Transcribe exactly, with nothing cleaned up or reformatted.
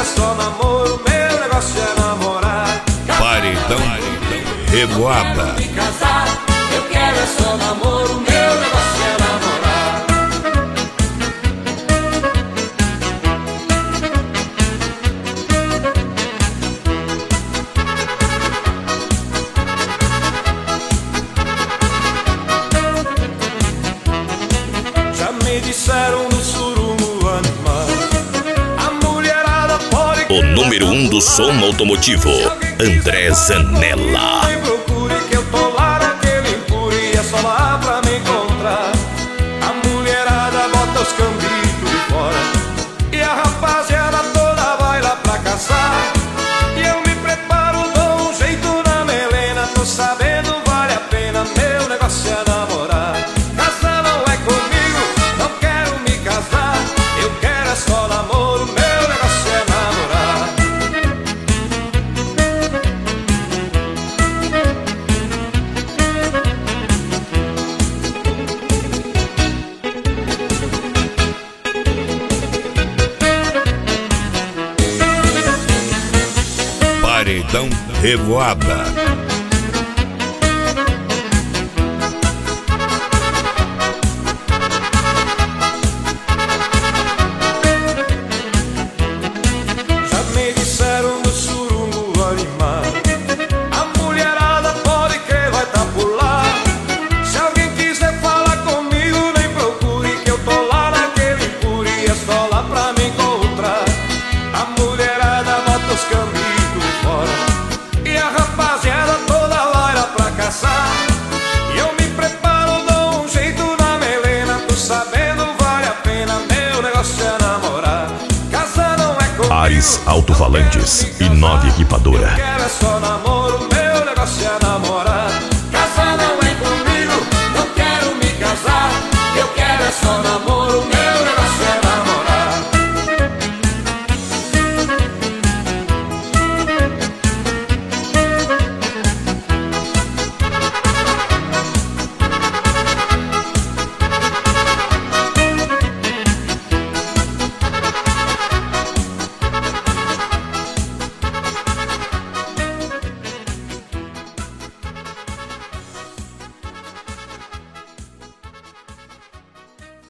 é só namoro, meu negócio é namorar. Paredão Revoada. Me casar, eu quero é só namoro, meu negócio é namorar. Já me disseram do surungo animal, a mulherada pode. O número um do som automotivo, André Zanella. Me procure que eu tô lá naquele empure, é só lá pra me encontrar. A mulherada bota os cambitos de fora e a rapaziada toda vai lá pra caçar. E eu me preparo, dou um jeito na melena, tô sabendo vale a pena, meu negócio é namorar. Casar não é comigo, não quero me casar, eu quero é só namoro, meu negócio é namorar. Paredão Revoada. Já me disseram do surungo animal, a mulherada pode que vai tá por lá. Se alguém quiser falar comigo, nem procure que eu tô lá naquele empure, é só lá pra me encontrar. A mulherada bota os cambitos de fora e a rapaziada toda vai lá pra caçar. E eu me preparo, dou um jeito na melena, tô sabendo vale a pena, meu negócio é namorar. Casar não é comigo, Ares Alto-Falantes e Nove Equipadora. eu quero é só namoro, meu negócio é namorar.